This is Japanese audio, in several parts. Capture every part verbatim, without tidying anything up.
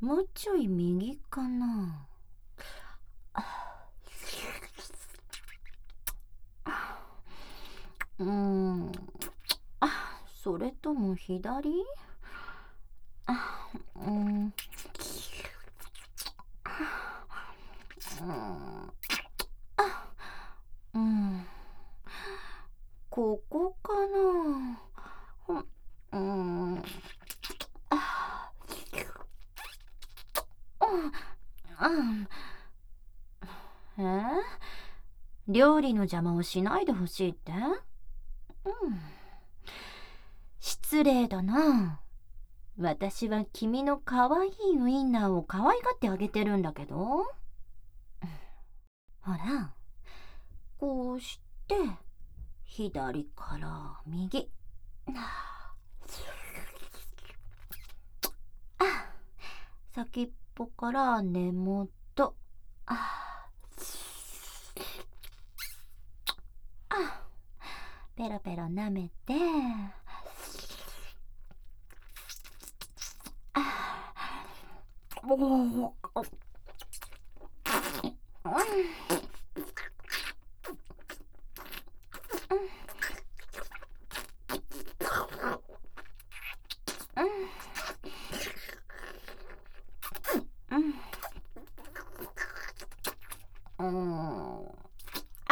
もうちょい右かな。うーん、あ、それとも左？あ、うん、うん、あ、うん、ここかな。うん、うん、あ、うん、えー、料理の邪魔をしないでほしいって？うん、失礼だな。私は君の可愛いウインナーを可愛がってあげてるんだけど。ほら、こうして左から右。あ、先っぽから根元。ああ、ペロペロ舐めて。あ、おお、うん、あ、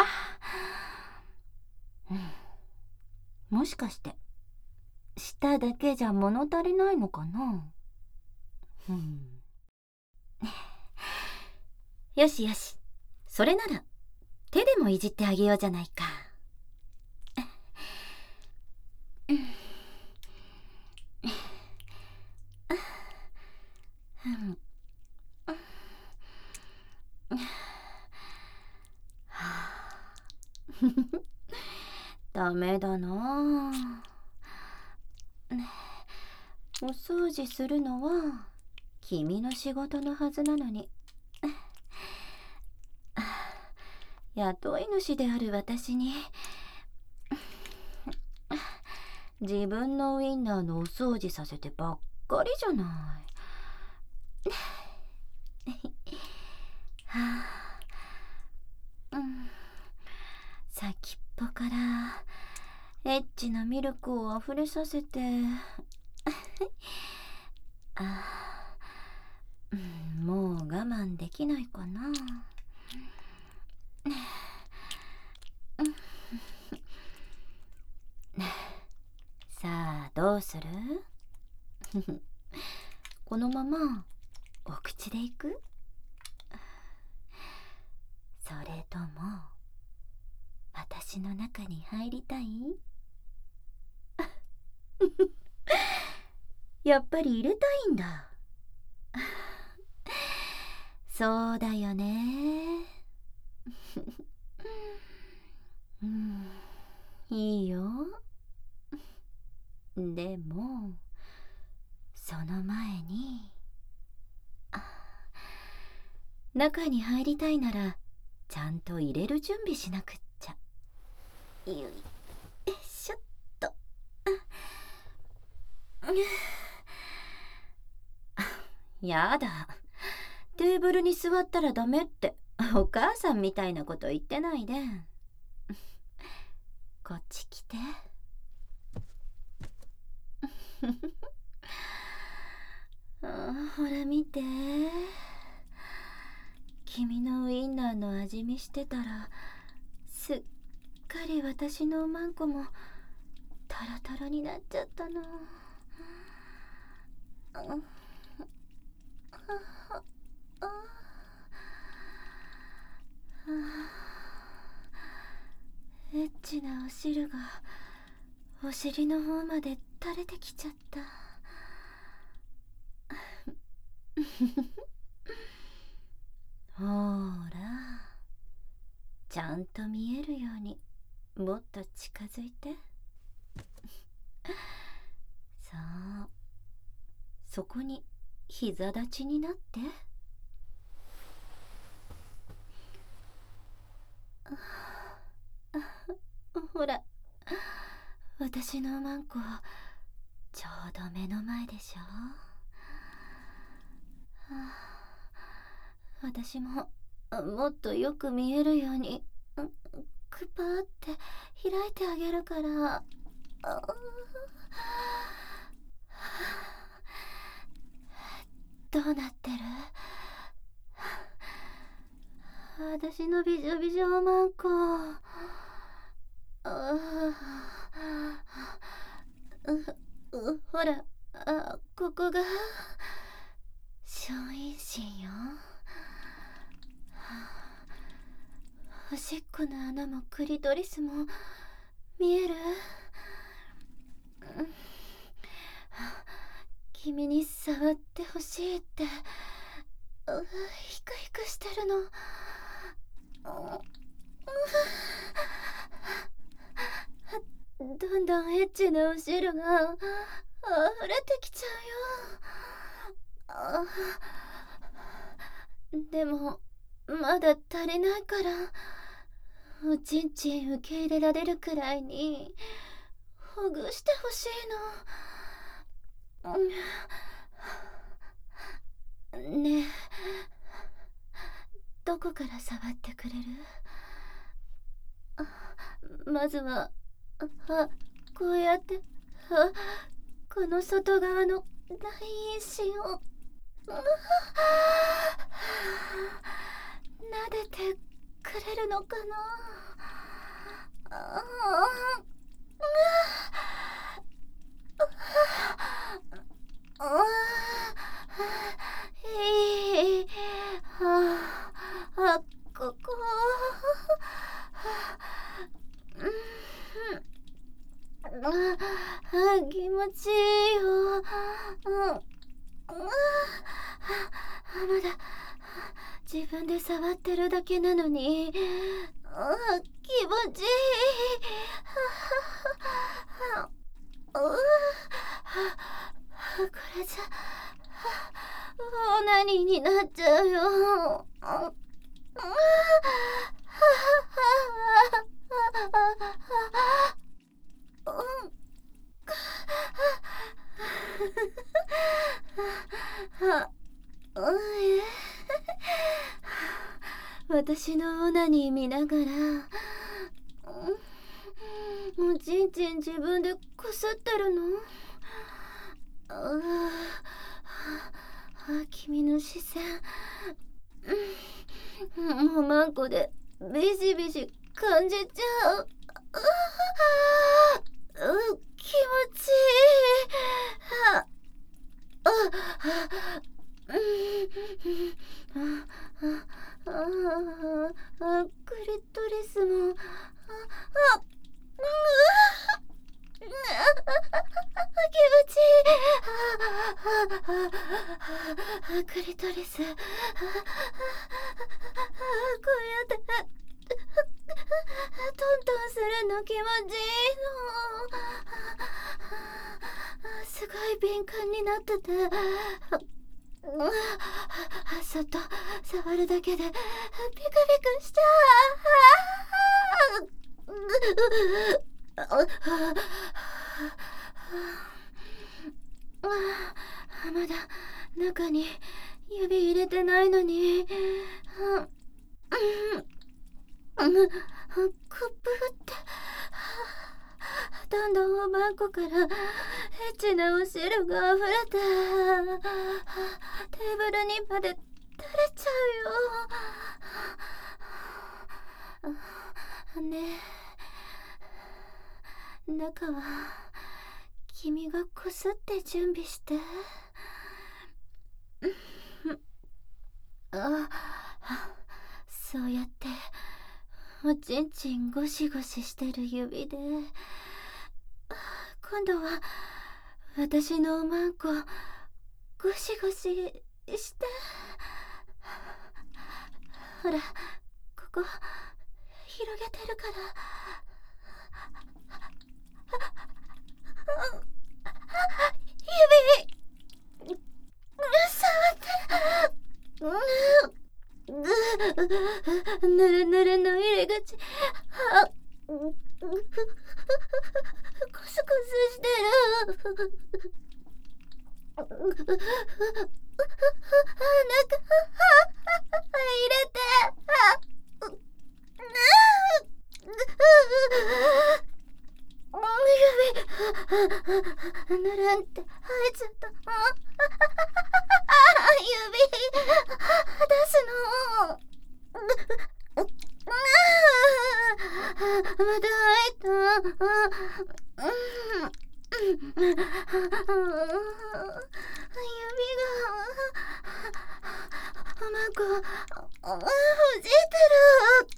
うん、もしかして舌だけじゃ物足りないのかな。うん、よしよし、それなら手でもいじってあげようじゃないか。ダメだなあ。お掃除するのは君の仕事のはずなのに。雇い主である私に自分のウインナーのお掃除させてばっかりじゃない。はあ、うん、先っぽからエッチなミルクを溢れさせてあ、うん、もう我慢できないかな。さあどうする？このままお口でいく？それとも私の中に入りたい？やっぱり入れたいんだ。そうだよね。うん、いいよ。でもその前に、中に入りたいならちゃんと入れる準備しなくっちゃ。よいしょっと。やだ、テーブルに座ったらダメってお母さんみたいなこと言ってないで。こっち来て。あ、ほら見て、君のウインナーの味見してたらすっかり私のおまんこもタラタラになっちゃったの。エッチなお汁がお尻の方まで垂れてきちゃった。ほーら、ちゃんと見えるようにもっと近づいて。そう、そこに膝立ちになって。ほら、私のマンコちょうど目の前でしょ。 私ももっとよく見えるようにクパーって開いてあげるから。どうなってる？私のびじょびじょおまんこ。うほら、あ、ここが小陰唇よ。おしっこの穴もクリトリスも見える？君に触ってほしいってヒクヒクしてるの。どんどんエッチなお汁が溢れてきちゃうよ。でもまだ足りないから、おちんちん受け入れられるくらいにほぐしてほしいの。ねえ、どこから触ってくれる？まずはあ、こうやって、あ、この外側の大陰唇を撫でてくれるのかな。ああ、いい。ああ、ここ。あ、気持ちいいよ。あ、まだ自分で触ってるだけなのに、あ、気持ちいい。これじゃオナニーになっちゃうよ。私のオナニー見ながら、もうちんちん自分でこすってるの？ああ、君の視線、もうマンコでビシビシ感じちゃう。う、気持ちいい。ああああ、クリトリスも、あ、気持ちいい。クリトリス、こうやってトントンするの気持ちいいの。すごい敏感になってて、そっと触るだけでピクピクしちゃう。まだ中に指入れてないのに、コップってどんどんおまんこからエッチなお汁が溢れて、テーブルにまで垂れちゃうよ。ねえ、中は君がこすって準備して。あ、そうやっておちんちんゴシゴシしてる指で、今度は私のおまんこゴシゴシして。ほら、ここ広げてるから。指触って。ぬるぬるの入り口、あ、コスコスしてる。 中入れて。指ぬるんって入っちゃった。指出すの。また入った。指がうまくほじってる。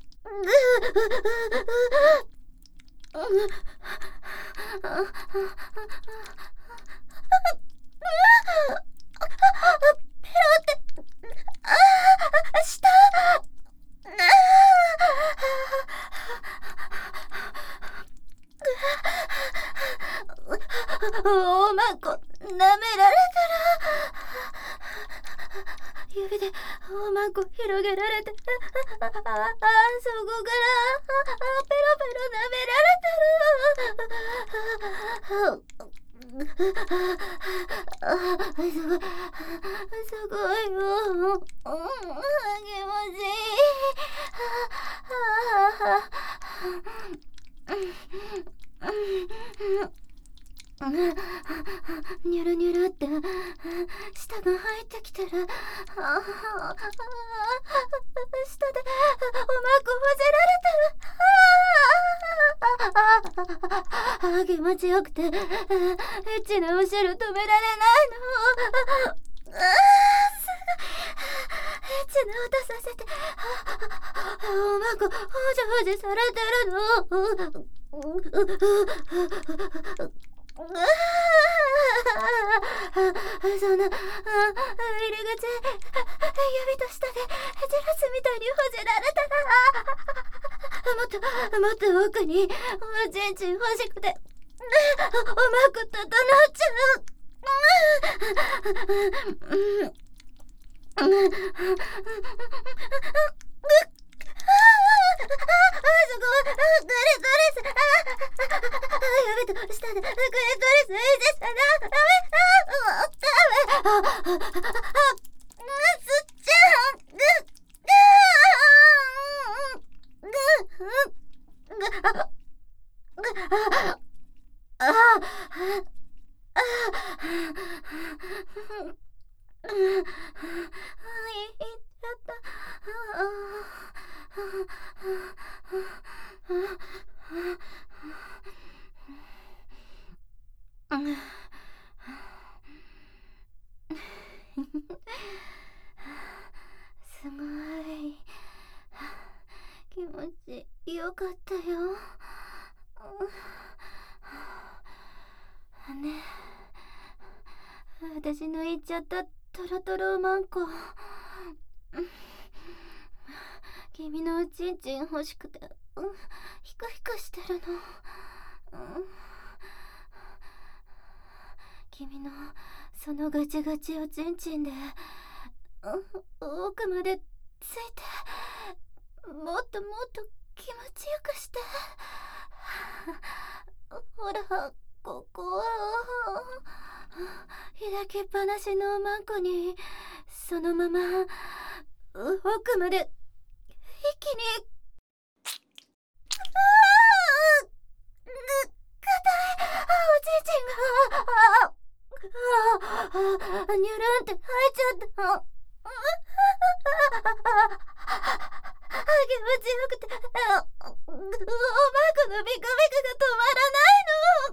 ペロって、ああ、下。おまんこ舐められてる。指でおまんこ広げられて、ああ、そこからペロペロ舐められてる。すごい、すごいよ。気持ちいい。ニュルニュルって舌が入ってきてる。舌でおまんこほじられてる。気持ちよくてエッチなお汁止められないの。エッチな音させておまんこほじほじされてるの。そんな入り口、指と舌でジュラスみたいにほじられたら、もっともっと奥におちんちん欲しくておまんこ整っちゃう。すごい、クリトリス。指と舌でクリトリスいじったらダメ。ダメ。ダメ。すっちゃん。ぐっあああいっちゃった。すごい気持ちよかったよ。ねえ、私の言っちゃったトロトロマンコ、君のおちんちん欲しくて、うん、ヒカヒカしてるの、うん、君のそのガチガチおちんちんで、うん、奥までついて、もっともっと気持ちよくして。ほらここは開きっぱなしのおまんこにそのまま奥まで一気に。あーぐ硬いおちんちんがああニュルンって入っちゃった。気持ちよくておまんこのビクビクが止まらないの。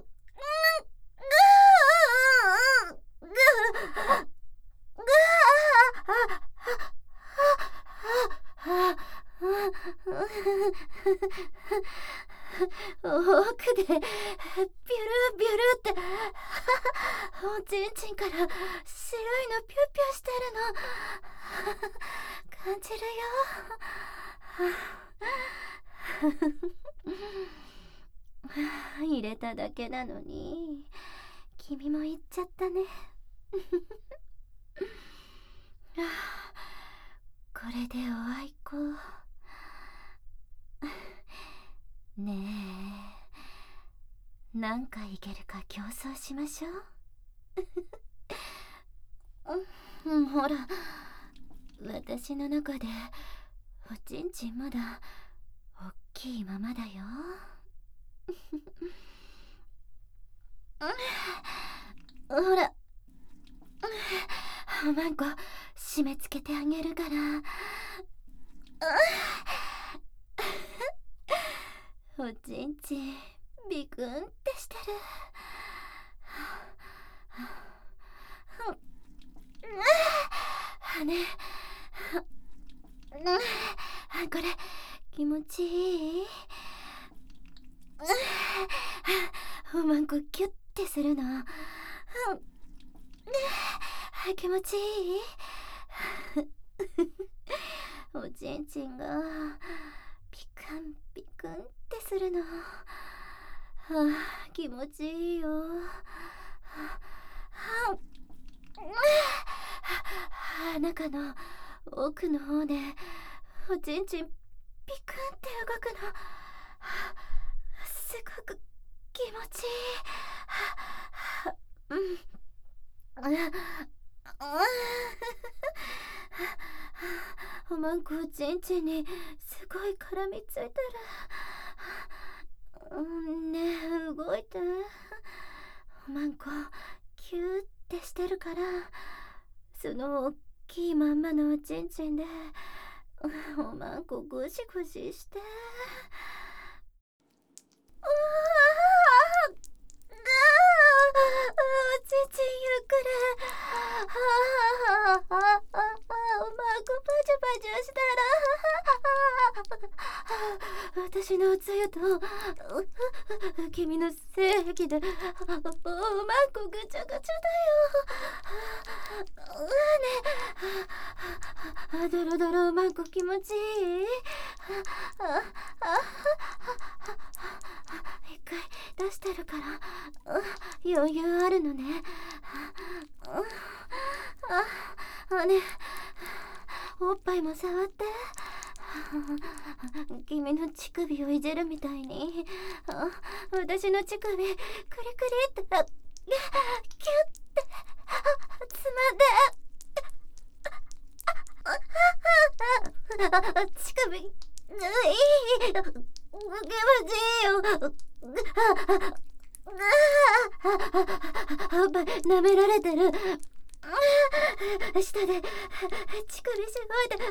奥でビュルビュルっておちんちんから白いのピュッピュしてるの感じるよ。入れただけなのに君も言っちゃったね。これでおあいこねえ、何回いけるか競争しましょう。 うん、ほら、私の中でおちんちんまだおっきいままだよ。ほら、おまんこ締め付けてあげるから。おちんちんビクンってしてる。ねえ、これ気持ちいい？おまんこキュッてするの。気持ちいい？おちんちんがピカンピクンってするの。はあ、気持ちいいよ。はあ、中の奥の方でおちんちんピクンって動くの。すごく気持ちいい。うん。おまんこおちんちんにすごい絡みついてる。ねえ、動いて。おまんこキューってしてるから、そのおっきいまんまのおちんちんでおまんこゴシゴシして。おちんちんゆっくり。おまんこパチュパチュしたら、私のおつゆと君の精液でおまんこぐちゃぐちゃだよ。ね、ドロドロおまんこ気持ちいい？一回出してるから余裕あるのね。あ、ね、おっぱいも触って。君の乳首をいじるみたいに私の乳首クリクリってキュッてつまんで乳首いい気持ちいいよ。おっぱい舐められてる。下で乳首しごいて吸わ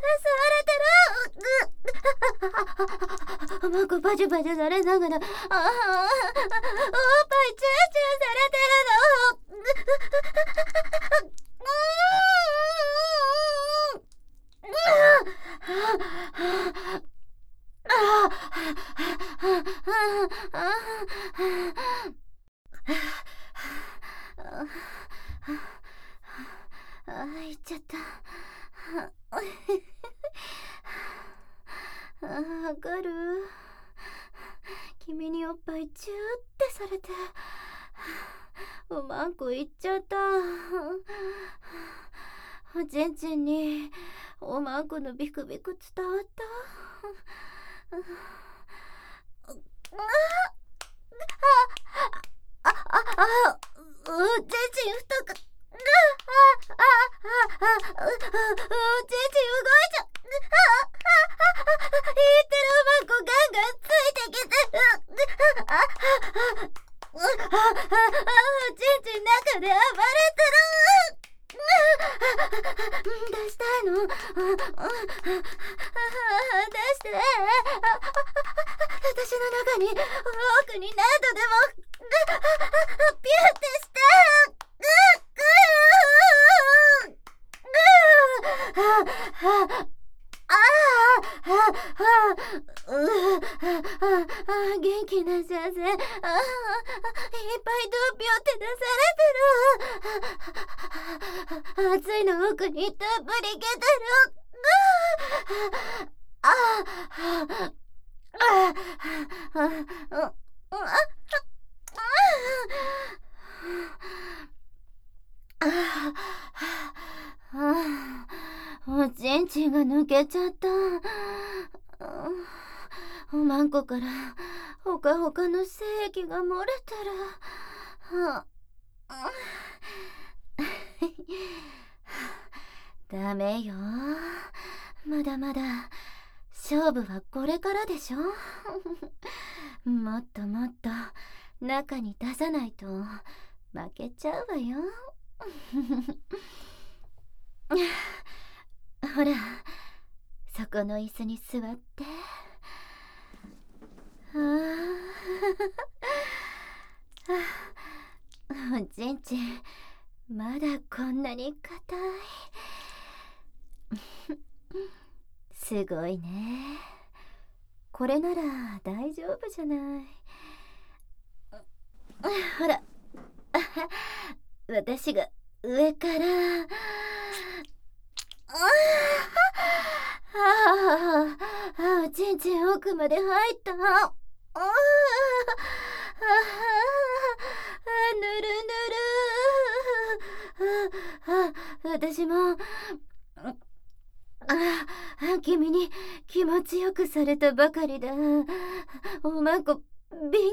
れてる。おまんこパチュパチュされながら、ああ、おっぱいチューチューされてるの。あ、行っちゃった。わかる？君におっぱいチューってされておまんこ行っちゃった。おちんちんにおまんこのビクビク伝わった。あああ、おちんちん太く、ああああ、おちんちん動いちゃう。言ってるおまんこガンガンついてきてる。ああ、おちんちん中で暴れてる。出したいの？出して。私の中に奥に何度でもピューってして。元気な先生、いっぱいドーピョって出されてる。熱いの奥にたっぷりけてる。ああおちんちんが抜けちゃった。おまんこからほかほかの精液が漏れてる。 ダメよ。まだまだ勝負はこれからでしょ。もっともっと中に出さないと負けちゃうわよ。ほら、そこの椅子に座って。ああ、おちんちんまだこんなに硬い。すごいね。これなら大丈夫じゃない。ほら、私が上から。ああ、あ、おちんちん奥まで入った。ああ、ぬるぬる。あ、私もあ、君に気持ちよくされたばかりだ。おまんこ敏感に。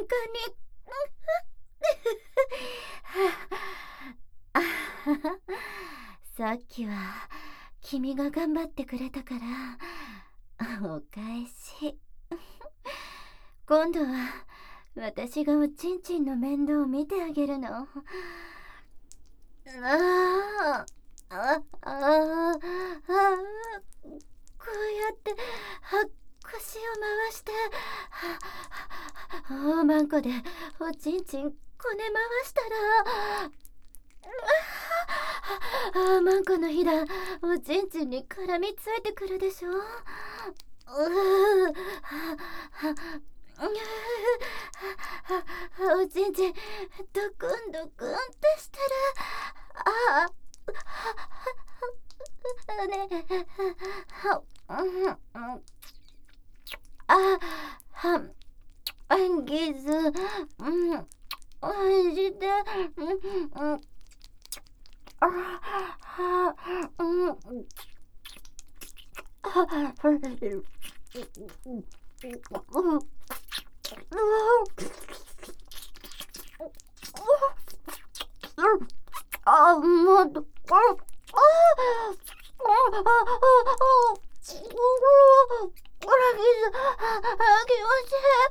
さっきは君が頑張ってくれたからお返し。今度は私がおちんちんの面倒を見てあげるの。ああ、ああ、ああ、こうやって腰を回して、大まんこでおちんちんこね回したら、あ、マンコのひだおちんちんに絡みついてくるでしょ。うおちんちんドクンドクンってしてる。ああねあはあギズうんおいしいでうんあはうんああ、もっと、あ、あ、あ、あ、あ、これ水、気持ちいい。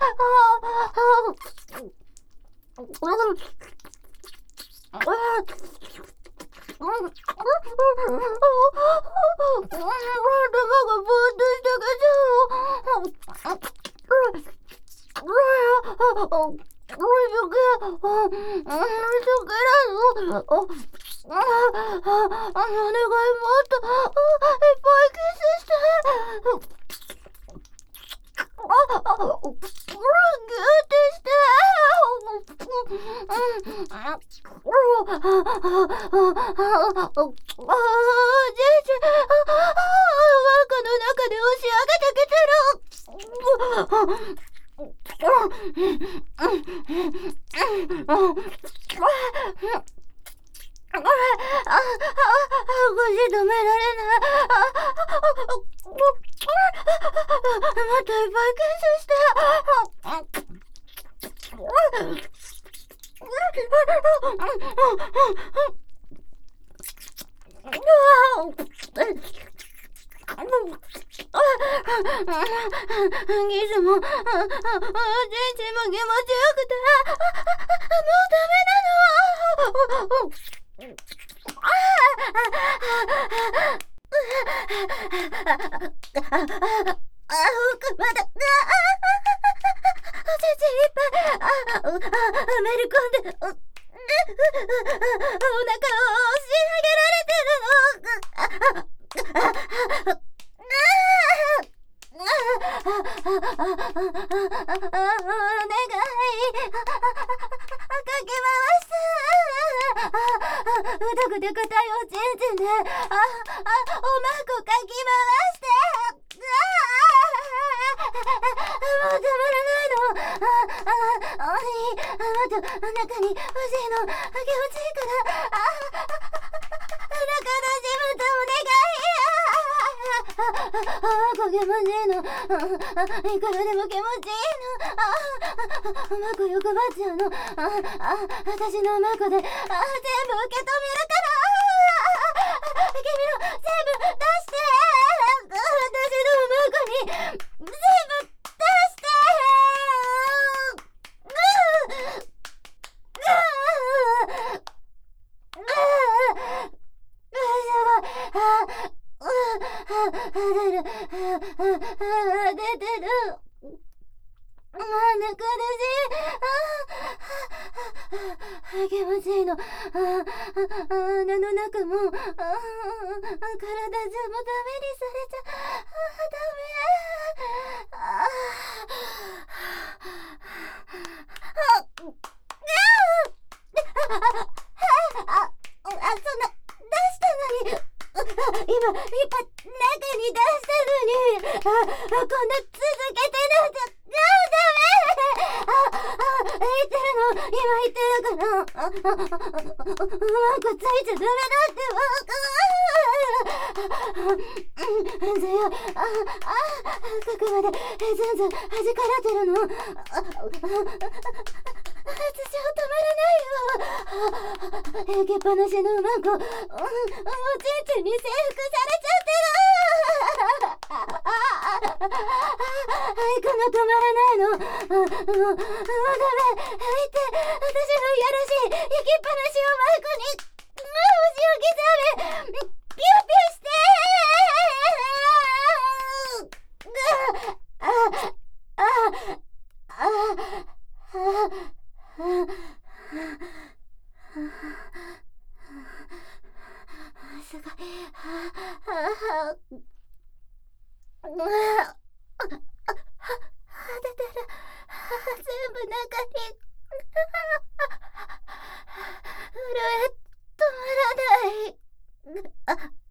私のおまこで、あ、全部受け止めるから。 全部出して私のおまごに全部出して出てる。あー、苦しい。あー、気持ちいいの。あー、穴の中も、あー、体中もダメにされちゃう。あー、ダメ。あー、あ、あ、そんな、出したのに。今、今、中に出したのに。あ、こんな続けてなんて。あ、あ、言ってるの今言ってるからあ、あ、あ、うまくついちゃダメだってば強いあ、あ、ここまでずんずん弾かれてるのあ、私は止まらないよ開けっぱなしのうまんこおちんちんに征服されちゃってる行くの止まらないの。あ、もう、もうダメ。入って、私のいやらしい、行きっぱなしをマイクに、もう星を刻め。ピューピューしてー。あ、あ、あ、あ、あ、すごい。うわあ、あ、あ、出てる。全部中に。震え止まらない。あ、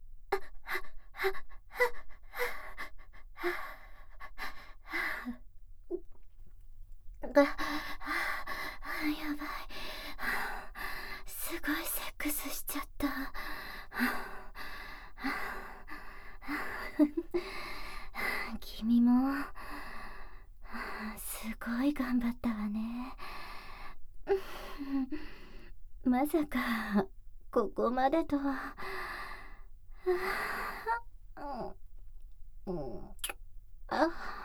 あ、やばい。すごいセックスしちゃった。君もすごい頑張ったわね。まさかここまでとは。あ、